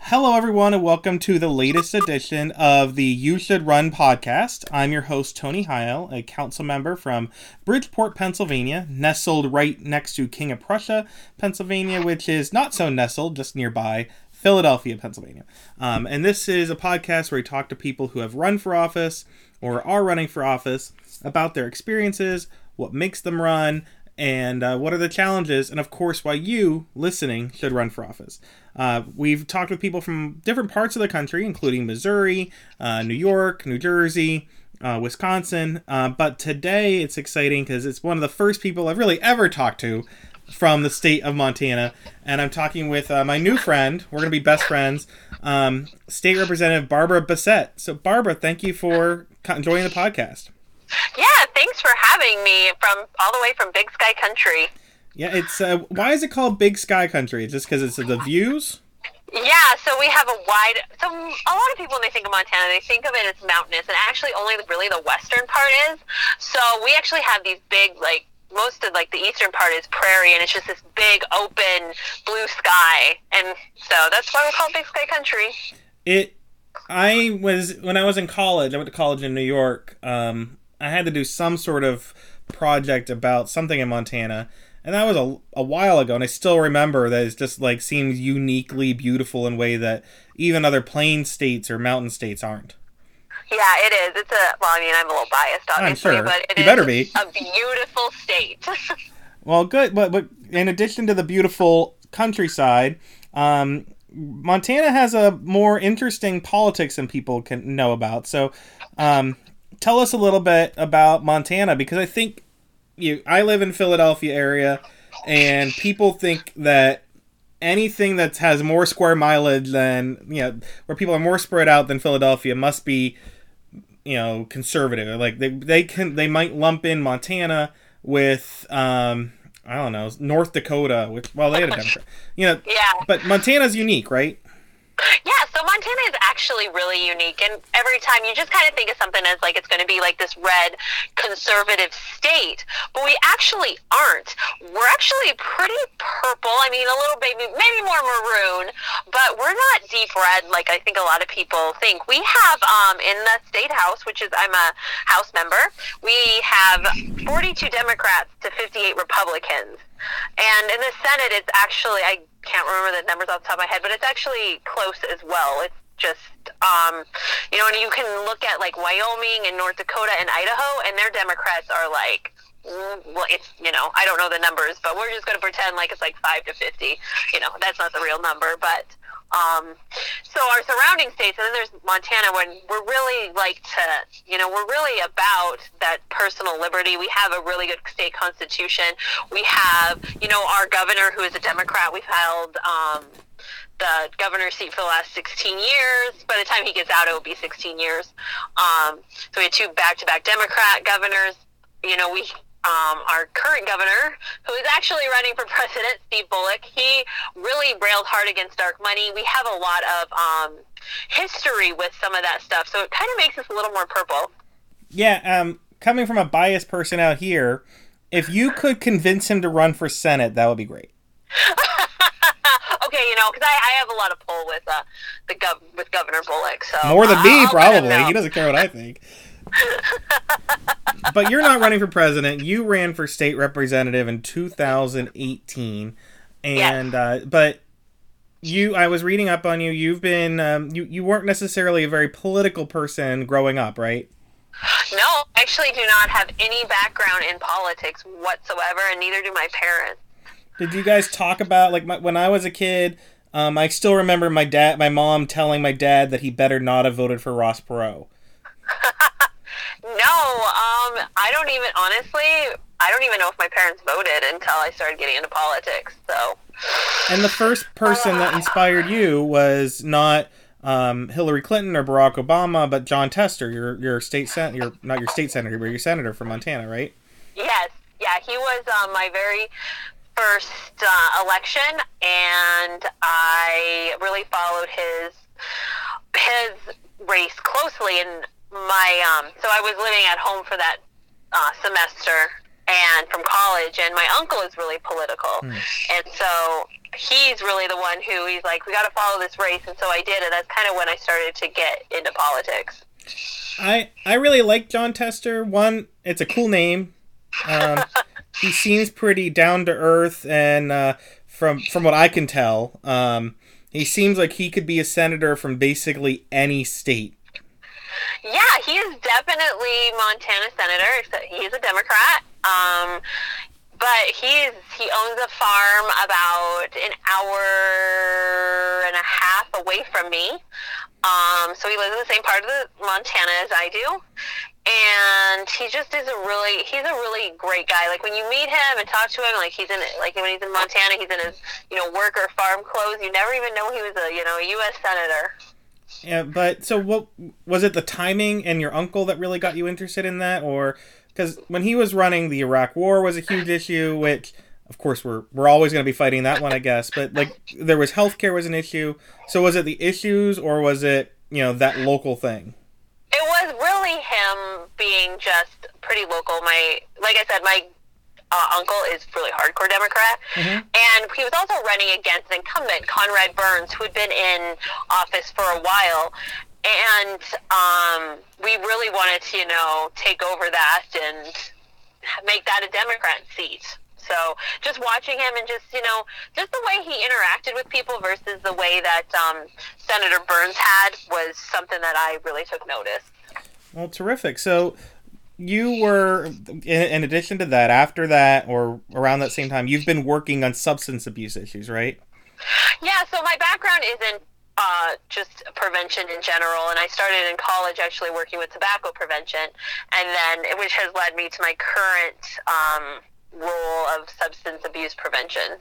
Hello, everyone, and welcome to the latest edition of the You Should Run podcast. I'm your host, Tony Heil, a council member from Bridgeport, Pennsylvania, nestled right next to King of Prussia, Pennsylvania, which is not so nestled, just nearby Philadelphia, Pennsylvania. And this is a podcast where we talk to people who have run for office or are running for office about their experiences, what makes them run, and what are the challenges, and of course why you, listening, should run for office. We've talked with people from different parts of the country, including Missouri, New York, New Jersey, Wisconsin, but today it's exciting because it's one of the first people I've really ever talked to from the state of Montana, and I'm talking with my new friend. We're going to be best friends, State Representative Barbara Bessette. So Barbara, thank you for joining the podcast. Yeah, thanks for having me from all the way from Big Sky Country. Yeah, it's why is it called Big Sky Country? Just because it's the views? Yeah, so we have a lot of people, when they think of Montana, they think of it as mountainous, and actually only really the western part is. So we actually have these big, most of the eastern part is prairie, and it's just this big open blue sky, and so that's why we're called Big Sky Country. When I was in college, I went to college in New York. I had to do some sort of project about something in Montana, and that was a while ago, and I still remember that it just seems uniquely beautiful in a way that even other plain states or mountain states aren't. Yeah, it is. I'm a little biased, obviously, I'm sure. But You better be. A beautiful state. Well, good, but in addition to the beautiful countryside, Montana has a more interesting politics than people can know about. So, tell us a little bit about Montana, because I think I live in Philadelphia area, and people think that anything that has more square mileage than, where people are more spread out than Philadelphia must be, conservative. They might lump in Montana with, I don't know, North Dakota, which, well, they had a Democrat. Yeah. But Montana's unique, right? Yeah, so Montana is actually really unique, and every time you just kind of think of something as it's going to be this red conservative state, but we actually aren't. We're actually pretty purple. I mean, a little maybe more maroon, but we're not deep red like I think a lot of people think. We have in the state house, which is I'm a House member, we have 42 Democrats to 58 Republicans. And in the Senate, it's actually, I can't remember the numbers off the top of my head, but it's actually close as well. It's just, and you can look at Wyoming and North Dakota and Idaho, and their Democrats are it's, I don't know the numbers, but we're just going to pretend it's 5 to 50. That's not the real number, but so our surrounding states, and then there's Montana, when we're really we're really about that personal liberty. We have a really good state constitution. We have, our governor, who is a Democrat. We've held the governor's seat for the last 16 years. By the time he gets out, it will be 16 years. So we had two back-to-back Democrat governors. Our current governor, who is actually running for president, Steve Bullock, he really railed hard against dark money. We have a lot of history with some of that stuff, so it kind of makes us a little more purple. Yeah, coming from a biased person out here, if you could convince him to run for Senate, that would be great. Okay, because I have a lot of pull with Governor Bullock. So more than me, probably. He doesn't care what I think. But you're not running for president. You ran for state representative in 2018, and yes. But I was reading up on you. You've been you weren't necessarily a very political person growing up, right? No, I actually do not have any background in politics whatsoever, and neither do my parents. Did you guys talk about when I was a kid? I still remember my mom telling my dad that he better not have voted for Ross Perot. No, I don't even know if my parents voted until I started getting into politics. So, and the first person that inspired you was not Hillary Clinton or Barack Obama, but Jon Tester, your state senator, not your state senator, but your senator from Montana, right? Yes, yeah, he was my very first election, and I really followed his race closely. And so I was living at home for that semester and from college, and my uncle is really political. And so he's really the one who he's like, we got to follow this race, and so I did, and that's kind of when I started to get into politics. I really like Jon Tester. One, it's a cool name. He seems pretty down to earth, and from what I can tell, he seems like he could be a senator from basically any state. Yeah, he is definitely Montana senator, except he's a Democrat. But he owns a farm about an hour and a half away from me. So he lives in the same part of Montana as I do. And he just is he's a really great guy. Like when you meet him and talk to him, like when he's in Montana, he's in his, work or farm clothes. You never even know he was a U.S. senator. Yeah, but so what was it? The timing and your uncle that really got you interested in that, or because when he was running, the Iraq War was a huge issue, which of course we're always going to be fighting that one, I guess. But like there was healthcare was an issue. So was it the issues, or was it that local thing? It was really him being just pretty local. Like I said, my uncle is really hardcore Democrat, and he was also running against an incumbent, Conrad Burns, who had been in office for a while, and we really wanted to, take over that and make that a Democrat seat. So just watching him and just the way he interacted with people versus the way that Senator Burns had was something that I really took notice. Well, terrific. So you were, in addition to that, after that or around that same time, you've been working on substance abuse issues, right? Yeah, so my background is in just prevention in general, and I started in college actually working with tobacco prevention, and then which has led me to my current role of substance abuse prevention.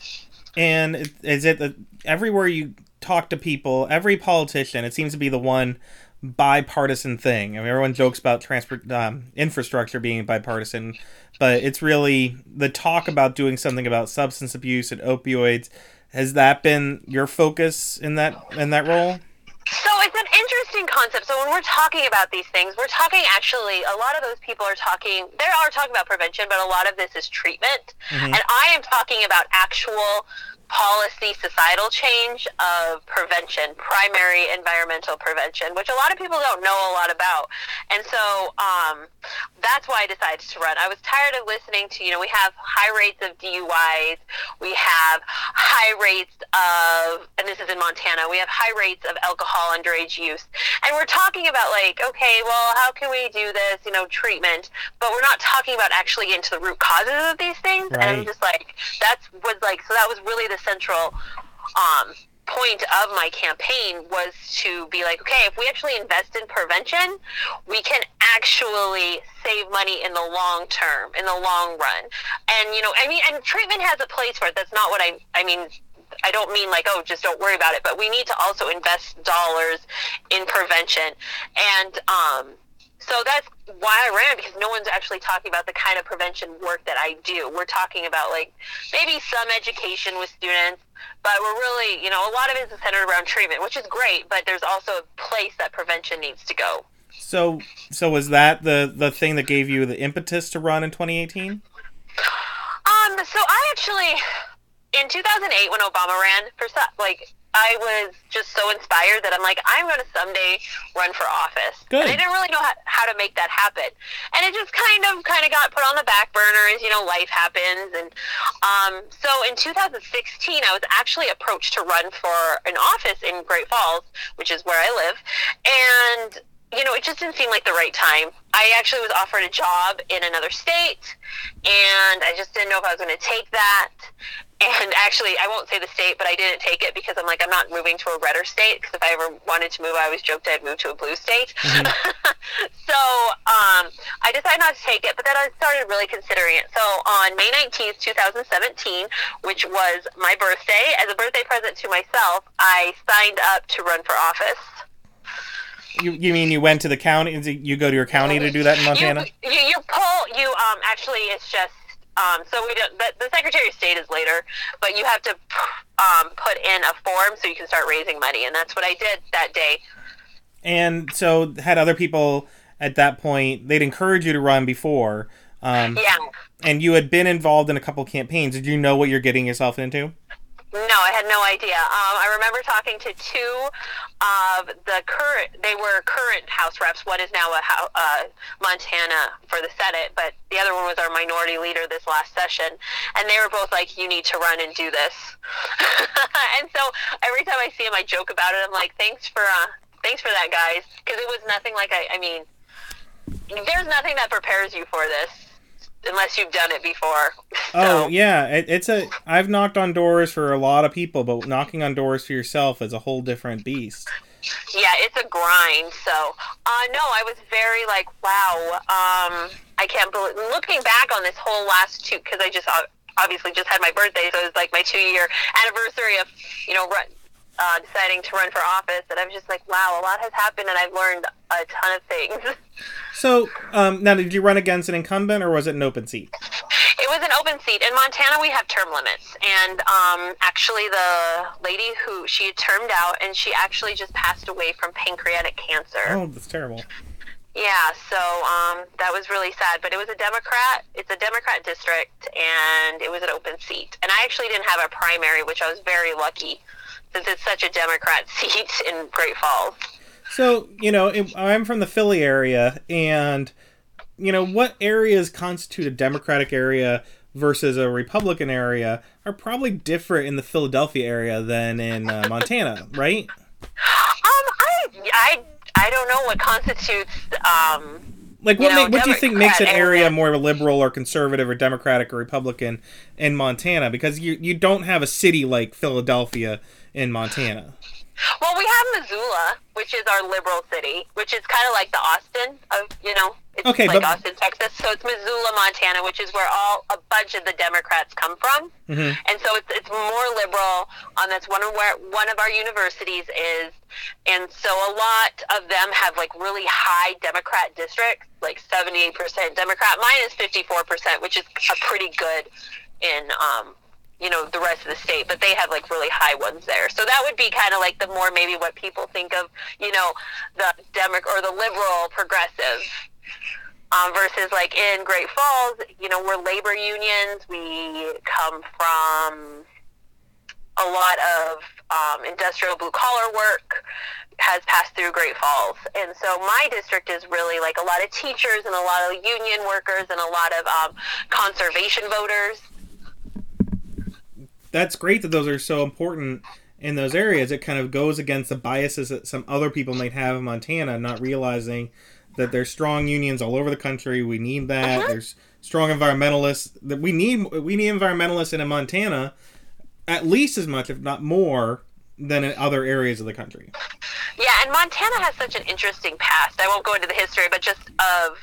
And is it that everywhere you talk to people, every politician, it seems to be the one bipartisan thing? I mean, everyone jokes about infrastructure being bipartisan, but it's really the talk about doing something about substance abuse and opioids. Has that been your focus in that role? So it's an interesting concept. So when we're talking about these things, we're talking actually, a lot of those people are talking about prevention, but a lot of this is treatment. And I am talking about actual policy, societal change of prevention, primary environmental prevention, which a lot of people don't know a lot about. And so that's why I decided to run. I was tired of listening to, we have high rates of DUIs, we have high rates of, and this is in Montana, we have high rates of alcohol underage use. And we're talking about like, okay, well, how can we do this, treatment, but we're not talking about actually getting to the root causes of these things. Right. And I'm just like, so that was really the central point of my campaign, was to be like, okay, if we actually invest in prevention, we can actually save money in the long term, in the long run. And, and treatment has a place for it. That's not what I mean. I don't mean like, oh, just don't worry about it, but we need to also invest dollars in prevention. And, so that's why I ran, because no one's actually talking about the kind of prevention work that I do. We're talking about like maybe some education with students, but we're really, a lot of it is centered around treatment, which is great, but there's also a place that prevention needs to go. So was that the thing that gave you the impetus to run in 2018? So I actually, in 2008, when Obama ran, I was just so inspired that I'm like, I'm going to someday run for office. Good. And I didn't really know how to make that happen. And it just kind of got put on the back burner as, life happens. And so in 2016, I was actually approached to run for an office in Great Falls, which is where I live. And it just didn't seem like the right time. I actually was offered a job in another state, and I just didn't know if I was going to take that. And actually, I won't say the state, but I didn't take it because I'm like, I'm not moving to a redder state, because if I ever wanted to move, I always joked I'd move to a blue state. So I decided not to take it, but then I started really considering it. So on May 19th, 2017, which was my birthday, as a birthday present to myself, I signed up to run for office. You mean you went to the county? You go to your county to do that in Montana? Actually, it's just, so we don't, the Secretary of State is later, but you have to put in a form so you can start raising money, and that's what I did that day. And so had other people at that point, they'd encourage you to run before. Yeah. And you had been involved in a couple campaigns. Did you know what you're getting yourself into? No, I had no idea. I remember talking to two of they were current House reps. One is now Montana for the Senate, but the other one was our minority leader this last session. And they were both like, you need to run and do this. And so every time I see him, I joke about it. I'm like, thanks for that, guys. Because it was nothing like, I mean, there's nothing that prepares you for this unless you've done it before. So. Oh, yeah. I've knocked on doors for a lot of people, but knocking on doors for yourself is a whole different beast. Yeah, it's a grind. So, no, I was very like, wow. I can't believe, looking back on this whole last because I just obviously just had my birthday, so it was like my 2-year anniversary of, deciding to run for office, and I'm just like, wow, a lot has happened, and I've learned a ton of things. So, now, did you run against an incumbent, or was it an open seat? It was an open seat. In Montana, we have term limits, and actually the lady she had termed out, and she actually just passed away from pancreatic cancer. Oh, that's terrible. Yeah, so that was really sad, but it was a Democrat. It's a Democrat district, and it was an open seat. And I actually didn't have a primary, which I was very lucky, since it's such a Democrat seat in Great Falls. So, I'm from the Philly area, and, what areas constitute a Democratic area versus a Republican area are probably different in the Philadelphia area than in Montana, right? I don't know what constitutes, what do you think makes an area more liberal or conservative or Democratic or Republican in Montana? Because you don't have a city like Philadelphia in Montana. Well, we have Missoula, which is our liberal city, which is kind of like the Austin of, it's Austin, Texas. So it's Missoula, Montana, which is where a bunch of the Democrats come from. Mm-hmm. And so it's more liberal. That's one of our universities is. And so a lot of them have like really high Democrat districts, like 78% Democrat. Mine is 54%, which is a pretty good in, the rest of the state, but they have like really high ones there. So that would be kind of like the more maybe what people think of, the Democrat or the liberal progressive, versus like in Great Falls, we're labor unions. We come from a lot of industrial blue collar work has passed through Great Falls. And so my district is really like a lot of teachers and a lot of union workers and a lot of conservation voters. That's great that those are so important in those areas. It kind of goes against the biases that some other people might have in Montana, not realizing that there's strong unions all over the country. We need that. Uh-huh. There's strong environmentalists. That we need environmentalists in Montana at least as much, if not more, than in other areas of the country. Yeah, and Montana has such an interesting past. I won't go into the history, but just of,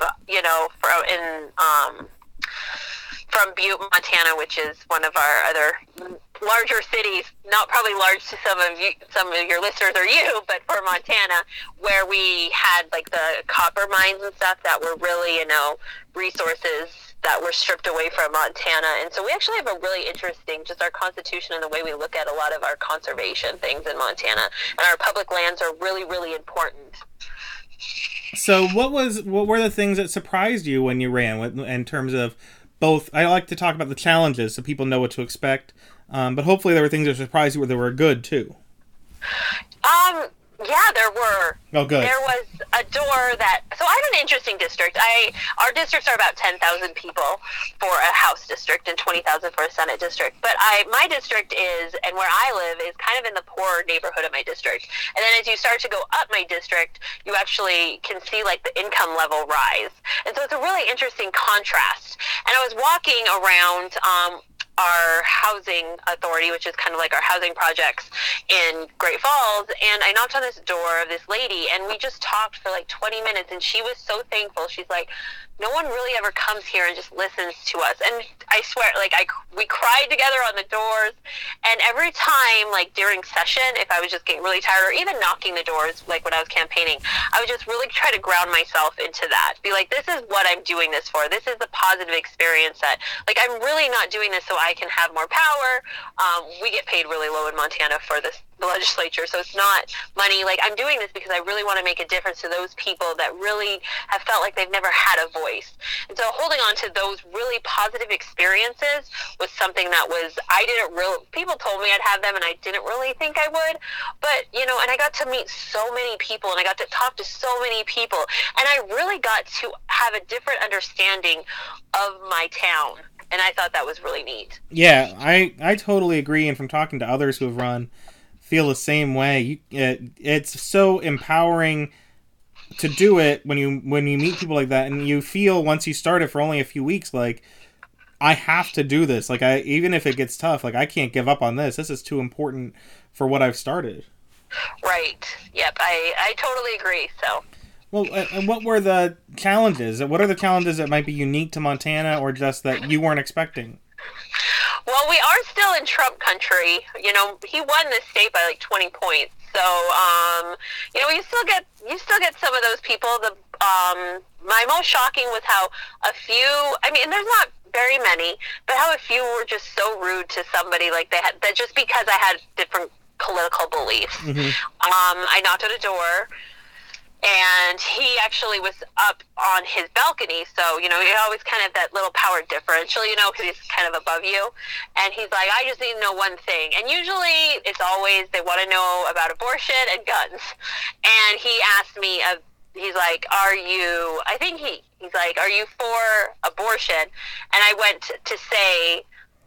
from Butte, Montana, which is one of our other larger cities, not probably large to some of your listeners or you, but for Montana, where we had like the copper mines and stuff that were really, resources that were stripped away from Montana. And so we actually have a really interesting, just our constitution and the way we look at a lot of our conservation things in Montana. And our public lands are really, really important. So what were the things that surprised you when you ran in terms of both? I like to talk about the challenges so people know what to expect, but hopefully there were things that surprised you where they were good too. Yeah, there were. Oh, good. There was a door so I have an interesting district. Our districts are about 10,000 people for a House district and 20,000 for a Senate district. But my district and where I live is kind of in the poor neighborhood of my district. And then as you start to go up my district, you actually can see like the income level rise. And so it's a really interesting contrast. And I was walking around, our housing authority, which is kind of like our housing projects in Great Falls, and I knocked on this door of this lady, and we just talked for like 20 minutes, and she was so thankful. She's like, no one really ever comes here and just listens to us. And I swear, like, we cried together on the doors, and every time, like, during session, if I was just getting really tired, or even knocking the doors, like when I was campaigning, I would just really try to ground myself into that. Be like, this is what I'm doing this for. This is the positive experience that, like, I'm really not doing this so I I can have more power. We get paid really low in Montana for the legislature, so it's not money. Like, I'm doing this because I really want to make a difference to those people that really have felt like they've never had a voice. And so holding on to those really positive experiences was something that was, people told me I'd have them, and I didn't really think I would. But, and I got to meet so many people, and I got to talk to so many people, and I really got to have a different understanding of my town. And I thought that was really neat. Yeah, I totally agree. And from talking to others who have run, feel the same way. It's so empowering to do it when you meet people like that, and you feel once you start it for only a few weeks, like, I have to do this. Like, even if it gets tough, like, I can't give up on this. This is too important for what I've started. Right. Yep. I totally agree. So. Well, and what were the challenges? What are the challenges that might be unique to Montana, or just that you weren't expecting? Well, we are still in Trump country. He won this state by like 20 points. So, you still get some of those people. My most shocking was how a few, there's not very many, but how a few were just so rude to somebody, like that just because I had different political beliefs. Mm-hmm. I knocked at a door, and he actually was up on his balcony, so, you always kind of that little power differential, because he's kind of above you. And he's like, I just need to know one thing. And usually it's always they want to know about abortion and guns. And he asked me, he's like, are you for abortion? And I went to say,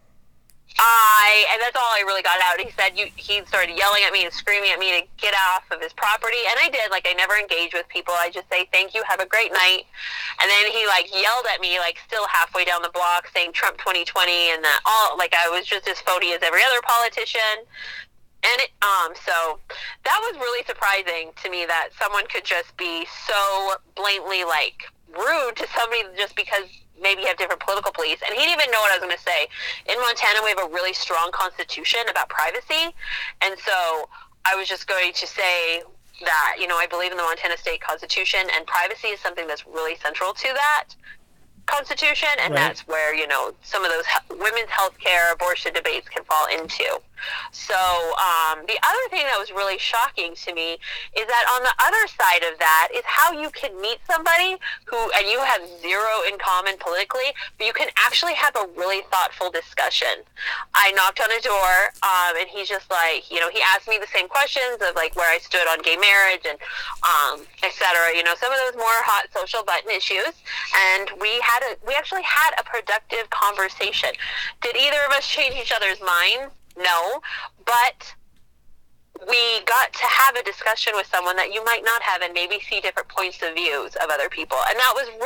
and that's all I really got out. He said, he started yelling at me and screaming at me to get off of his property. And I did. Like, I never engage with people. I just say, thank you, have a great night. And then he, yelled at me, still halfway down the block, saying Trump 2020, and that I was just as phony as every other politician. And so that was really surprising to me, that someone could just be so blatantly, rude to somebody just because maybe have different political beliefs. And he didn't even know what I was going to say. In Montana, we have a really strong constitution about privacy. And so I was just going to say that, I believe in the Montana state constitution, and privacy is something that's really central to that constitution. And right. That's where, some of those women's health care, abortion debates can fall into. So the other thing that was really shocking to me is that on the other side of that is how you can meet somebody and you have zero in common politically, but you can actually have a really thoughtful discussion. I knocked on a door, and he's just like, he asked me the same questions of where I stood on gay marriage and et cetera, some of those more hot social button issues. And we actually had a productive conversation. Did either of us change each other's minds? No, but we got to have a discussion with someone that you might not have, and maybe see different points of views of other people. And that was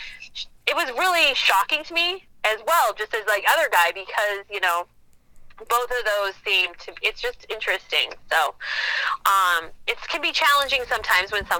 really shocking to me as well, just as other guy, because, both of those seem to, it's just interesting. So, it can be challenging sometimes when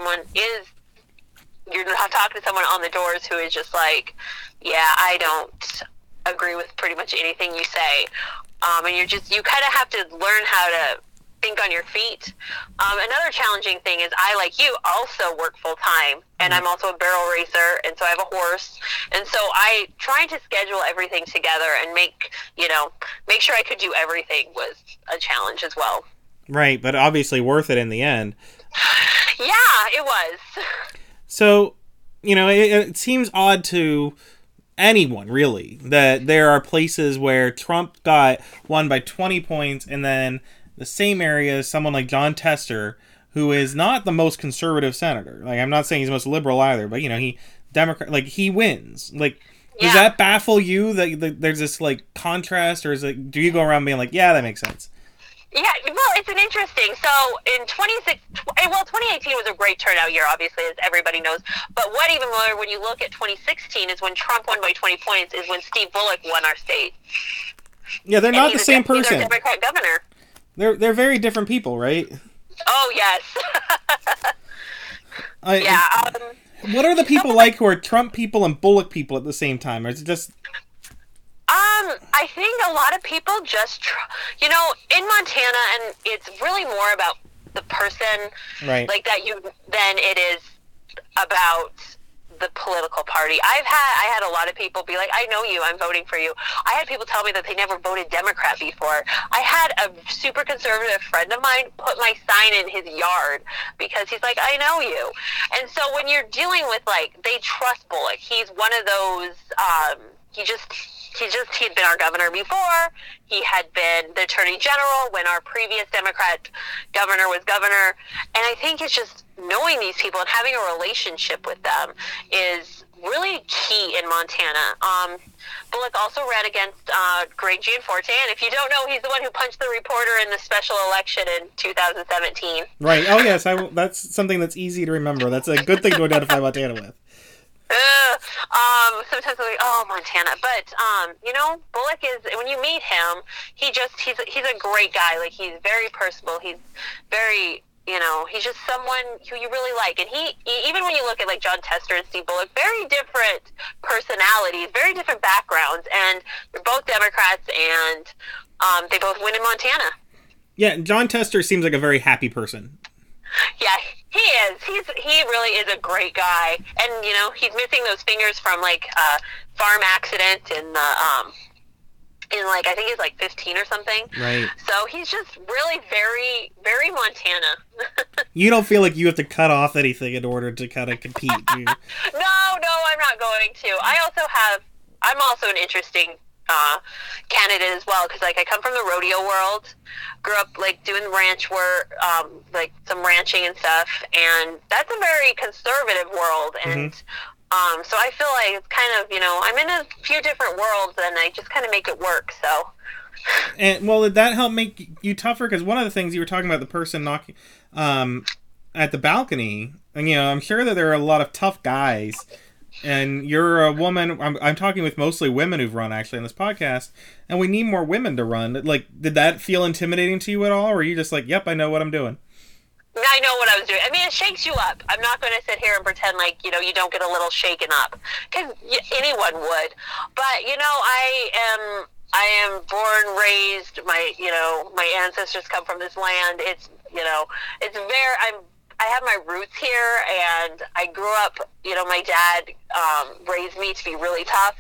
you're not talking to someone on the doors who is just like, yeah, I don't agree with pretty much anything you say. And you kind of have to learn how to think on your feet. Another challenging thing is I, like you, also work full time, and I'm also a barrel racer, and so I have a horse. And so trying to schedule everything together and make sure I could do everything was a challenge as well. Right, but obviously worth it in the end. Yeah, it was. So, it seems odd to anyone, really, that there are places where Trump won by 20 points, and then the same area, someone like Jon Tester, who is not the most conservative senator. I'm not saying he's the most liberal either, but, he wins. Does that baffle you, that there's this, contrast, or do you go around being like, yeah, that makes sense? Yeah, well, it's an interesting. So in 2018 was a great turnout year, obviously, as everybody knows. But what even more, when you look at 2016, is when Trump won by 20 points, is when Steve Bullock won our state. Yeah, they're not the same person. He's our Democrat governor. They're very different people, right? Oh, yes. What are the people like who are Trump people and Bullock people at the same time? Or is it just... I think a lot of people just, in Montana, and it's really more about the person, right, than it is about the political party. I had a lot of people be like, I know you, I'm voting for you. I had people tell me that they never voted Democrat before. I had a super conservative friend of mine put my sign in his yard because he's like, I know you. And so when you're dealing with, like, they trust Bullock. He's one of those, he had been our governor before. He had been the attorney general when our previous Democrat governor was governor. And I think it's just knowing these people and having a relationship with them is really key in Montana. Bullock also ran against Greg Gianforte, and if you don't know, he's the one who punched the reporter in the special election in 2017. Right. Oh, yes. That's something that's easy to remember. That's a good thing to identify Montana with. Sometimes I'm like, oh, Montana. But, Bullock is, when you meet him, he's a great guy. Like, he's very personable. He's very, he's just someone who you really like. And he even when you look at, like, Jon Tester and Steve Bullock, very different personalities, very different backgrounds. And they're both Democrats, and they both win in Montana. Yeah, Jon Tester seems like a very happy person. Yeah, he is. He really is a great guy, and he's missing those fingers from, like, farm accident in the I think he's like 15 or something. Right. So he's just really very, very Montana. You don't feel like you have to cut off anything in order to kind of compete, do you? No, I'm not going to. I'm also an interesting candidate as well, because, like, I come from the rodeo world, grew up, like, doing ranch work, like some ranching and stuff, and that's a very conservative world, and so I feel like it's kind of, I'm in a few different worlds, and I just kind of make it work. So, and well, did that help make you tougher? Because one of the things you were talking about, the person knocking at the balcony, and I'm sure that there are a lot of tough guys. And you're a woman. I'm talking with mostly women who've run, actually, on this podcast, and we need more women to run. Like, did that feel intimidating to you at all, or are you just like, yep, I know what I'm doing? I know what I was doing. I mean, it shakes you up. I'm not going to sit here and pretend like, you don't get a little shaken up, because anyone would. But, I am born, raised, my ancestors come from this land. It's, I have my roots here, and I grew up, my dad raised me to be really tough,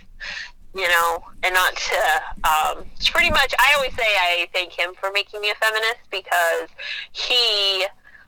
and not to, pretty much, I always say I thank him for making me a feminist, because he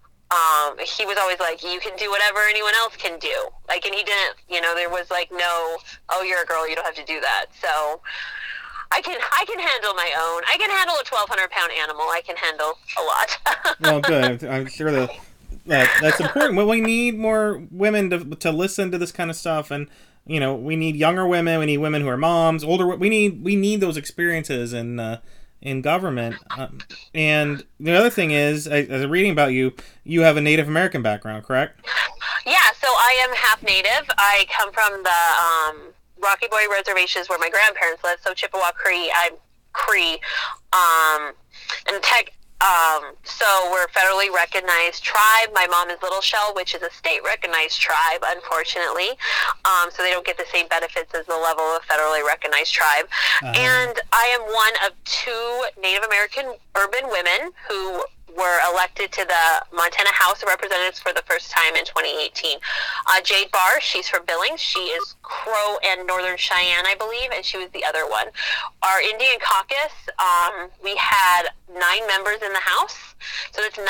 was always like, you can do whatever anyone else can do. Like, and he didn't, there was like, no, oh, you're a girl, you don't have to do that. So I can handle my own. I can handle a 1,200-pound animal. I can handle a lot. Well, good. I'm sure that's important. Well, we need more women to listen to this kind of stuff, and we need younger women. We need women who are moms, older. We need those experiences in government. And the other thing is, as I'm reading about you, you have a Native American background, correct? Yeah. So I am half Native. I come from the Rocky Boy reservations where my grandparents lived. So Chippewa Cree. I'm Cree. And so we're a federally recognized tribe. My mom is Little Shell, which is a state recognized tribe, unfortunately. So they don't get the same benefits as the level of a federally recognized tribe. And I am one of 2 Native American urban women who were elected to the Montana House of Representatives for the first time in 2018. Jade Barr, she's from Billings. She is Crow and Northern Cheyenne, I believe, and she was the other one. Our Indian caucus, we had 9 members in the House, so that's 9%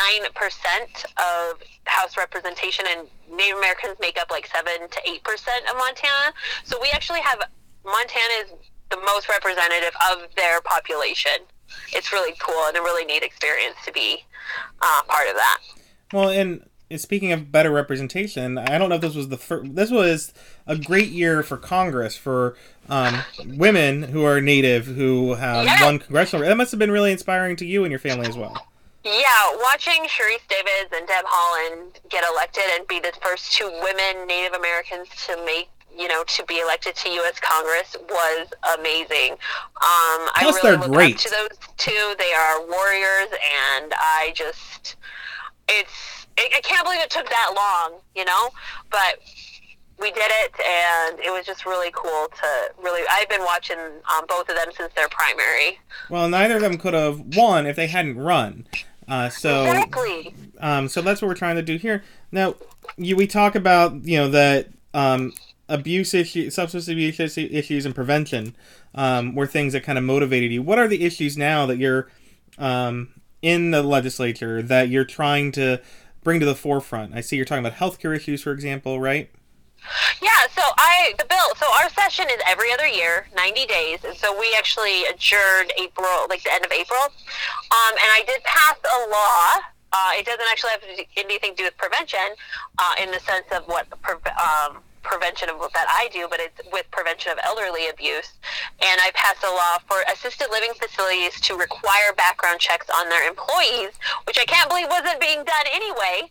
of House representation, and Native Americans make up like 7 to 8% of Montana. So we actually have, Montana is the most representative of their population. It's really cool and a really neat experience to be part of that. Well, and speaking of better representation, I don't know if this was this was a great year for Congress for women who are Native who have won congressional. That must have been really inspiring to you and your family as well. Yeah, watching Sharice Davids and Deb Haaland get elected and be the first 2 women Native Americans to make, to be elected to U.S. Congress was amazing. Plus, I really look up to those 2. They are warriors, and I can't believe it took that long, but we did it, and it was just really cool I've been watching both of them since their primary. Well, neither of them could have won if they hadn't run. Exactly. So that's what we're trying to do here. Now, we talk about, that abuse issues, substance abuse issues, and prevention were things that kind of motivated you. What are the issues now that you're in the legislature that you're trying to bring to the forefront? I see you're talking about healthcare issues, for example, right? Yeah, so our session is every other year, 90 days, and so we actually adjourned April, like the end of April, and I did pass a law. It doesn't actually have anything to do with prevention, in the sense of what prevention of what that I do, but it's with prevention of elderly abuse. And I passed a law for assisted living facilities to require background checks on their employees, which I can't believe wasn't being done anyway.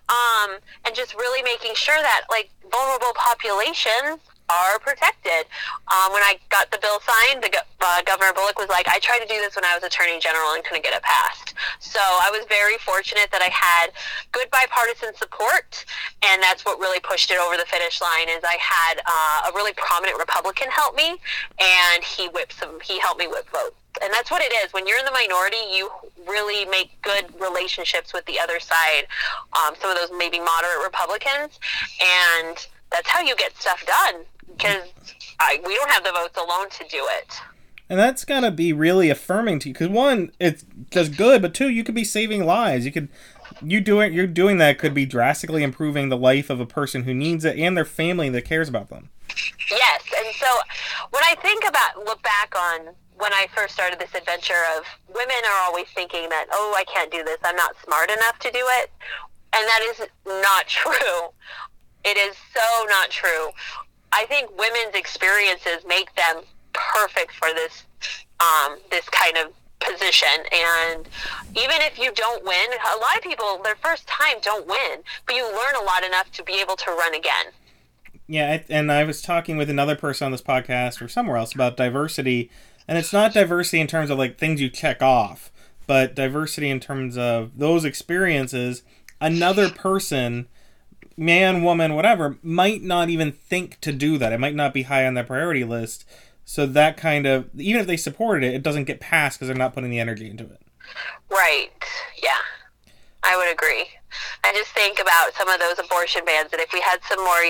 And just really making sure that like vulnerable populations are protected. When I got the bill signed, Governor Bullock was like, I tried to do this when I was Attorney General and couldn't get it passed. So I was very fortunate that I had good bipartisan support, and that's what really pushed it over the finish line. Is I had a really prominent Republican help me, and he helped me whip votes. And that's what it is. When you're in the minority, you really make good relationships with the other side, some of those maybe moderate Republicans, and that's how you get stuff done, because we don't have the votes alone to do it. And that's got to be really affirming to you, because one, it's just good, but two, you could be saving lives. You're doing that could be drastically improving the life of a person who needs it and their family that cares about them. Yes, and so when I look back on when I first started this adventure of women are always thinking that, oh, I can't do this, I'm not smart enough to do it, and that is not true. It is so not true. I think women's experiences make them perfect for this this kind of position. And even if you don't win, a lot of people, their first time don't win, but you learn a lot enough to be able to run again. Yeah, and I was talking with another person on this podcast or somewhere else about diversity, and it's not diversity in terms of like things you check off, but diversity in terms of those experiences. Another person, man, woman, whatever, might not even think to do that. It might not be high on their priority list. So that kind of, even if they supported it, it doesn't get passed because they're not putting the energy into it. Right. Yeah. I would agree. I just think about some of those abortion bans, and if we had some more,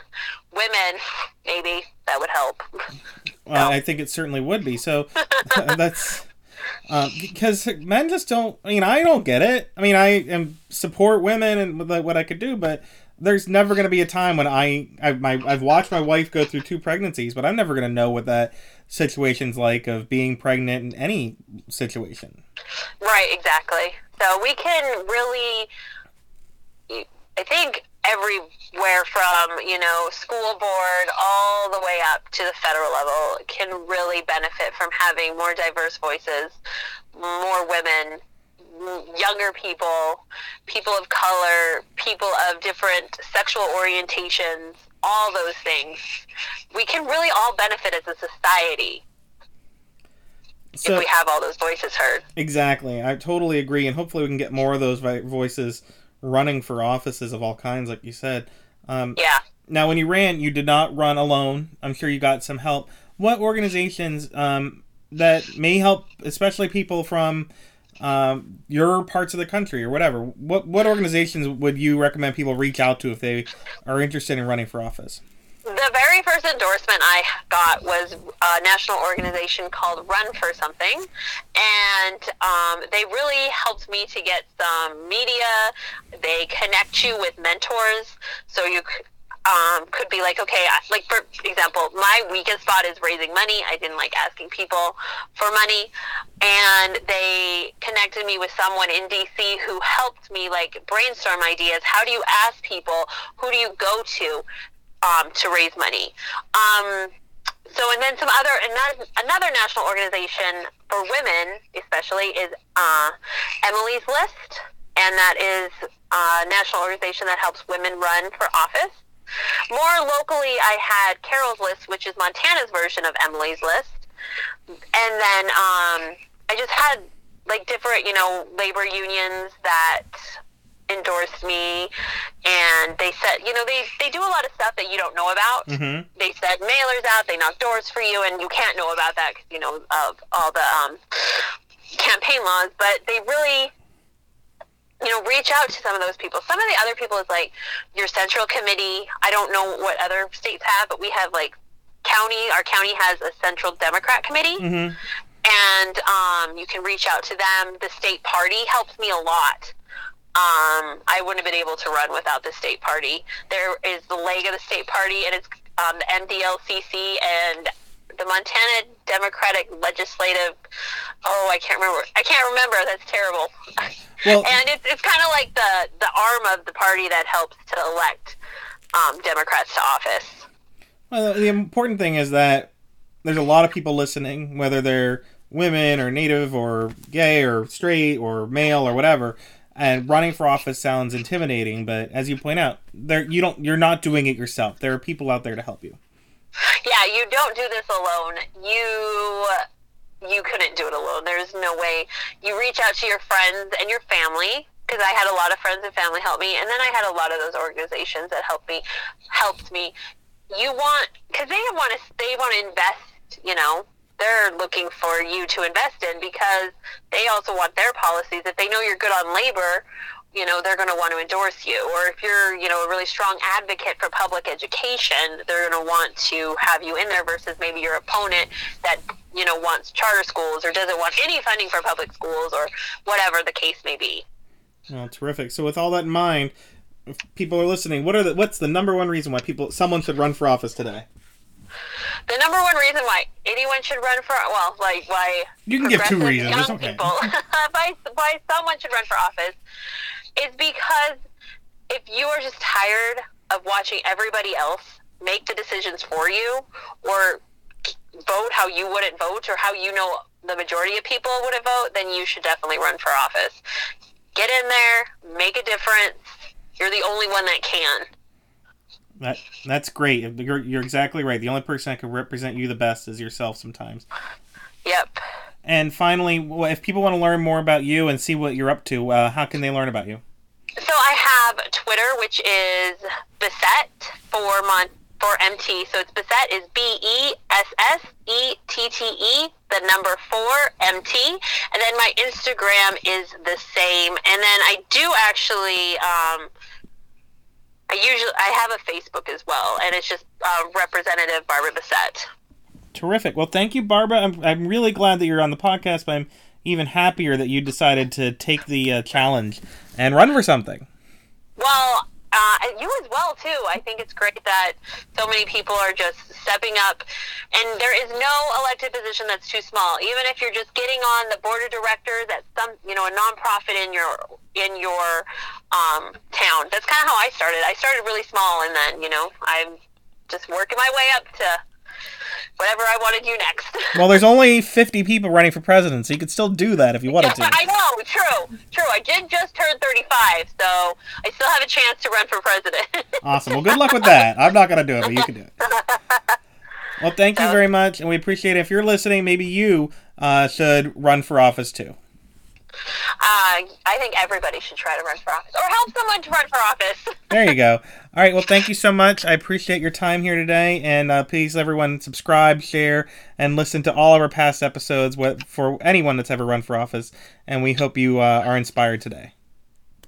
women, maybe that would help. Well, I think it certainly would be. So that's... because men just don't, I don't get it. I support women and what I could do, but there's never going to be a time when I've watched my wife go through 2 pregnancies, but I'm never going to know what that situation's like of being pregnant in any situation. Right, exactly. So we can really, I think everywhere from, school board all the way up to the federal level can really benefit from having more diverse voices, more women, younger people, people of color, people of different sexual orientations, all those things. We can really all benefit as a society if we have all those voices heard. Exactly. I totally agree, and hopefully we can get more of those voices running for offices of all kinds, like you said. Yeah. Now, when you ran, you did not run alone. I'm sure you got some help. What organizations that may help, especially people from your parts of the country or whatever, what organizations would you recommend people reach out to if they are interested in running for office? The very first endorsement I got was a national organization called Run for Something, and they really helped me to get some media. They connect you with mentors, so you could be like, okay, like for example, my weakest spot is raising money. I didn't like asking people for money, and they connected me with someone in DC who helped me like brainstorm ideas. How do you ask people? Who do you go to raise money? And then another national organization for women especially is Emily's List, and that is a national organization that helps women run for office. More locally, I had Carol's List, which is Montana's version of Emily's List. And then I just had like different, labor unions that endorsed me, and they said, they do a lot of stuff that you don't know about. Mm-hmm. They said mailers out, they knock doors for you, and you can't know about that because, of all the campaign laws, but they really reach out to some of those people. Some of the other people is like your central committee. I don't know what other states have, but we have like our county has a central Democrat committee. Mm-hmm. And you can reach out to them. The state party helps me a lot. I wouldn't have been able to run without the state party. There is the leg of the state party, and it's the MDLCC and the Montana Democratic Legislative. Oh, I can't remember. That's terrible. Well, and it's kind of like the arm of the party that helps to elect Democrats to office. Well, the important thing is that there's a lot of people listening, whether they're women or native or gay or straight or male or whatever. And running for office sounds intimidating, but as you point out, you're not doing it yourself. There are people out there to help you. Yeah, you don't do this alone. You couldn't do it alone. There's no way. You reach out to your friends and your family, because I had a lot of friends and family help me, and then I had a lot of those organizations that helped me. Because they want to invest. They're looking for you to invest in because they also want their policies. If they know you're good on labor, they're going to want to endorse you. Or if you're, a really strong advocate for public education, they're going to want to have you in there versus maybe your opponent that, wants charter schools or doesn't want any funding for public schools or whatever the case may be. Well, terrific. So with all that in mind, if people are listening, what's the number one reason why someone should run for office today? The number one reason why anyone should run for, why you can give two reasons. Young it's okay. people, why someone should run for office is because if you are just tired of watching everybody else make the decisions for you or vote how you wouldn't vote or how the majority of people wouldn't vote, then you should definitely run for office. Get in there, make a difference. You're the only one that can. That's great. You're exactly right. The only person that can represent you the best is yourself sometimes. Yep. And finally, if people want to learn more about you and see what you're up to, how can they learn about you? So I have Twitter, which is Bessette for MT. So it's Bessette is BESSETTE, the number 4 MT. And then my Instagram is the same. And then I do actually I have a Facebook as well, and it's just Representative Barbara Bessette. Terrific. Well, thank you, Barbara. I'm really glad that you're on the podcast, but I'm even happier that you decided to take the challenge and run for something. Well, you as well, too. I think it's great that so many people are just stepping up, and there is no elected position that's too small. Even if you're just getting on the board of directors at some, a nonprofit in your town. That's kind of how I started. I started really small, and then, I'm just working my way up to whatever I want to do next. Well, there's only 50 people running for president, so you could still do that if you wanted to. I know, true. I did just turn 35, so I still have a chance to run for president. Awesome. Well, good luck with that. I'm not going to do it, but you can do it. Well, thank you very much, and we appreciate it. If you're listening, maybe you should run for office, too. I think everybody should try to run for office, or help someone to run for office. There you go. All right, well, thank you so much. I appreciate your time here today, and please, everyone, subscribe, share, and listen to all of our past episodes for anyone that's ever run for office, and we hope you are inspired today.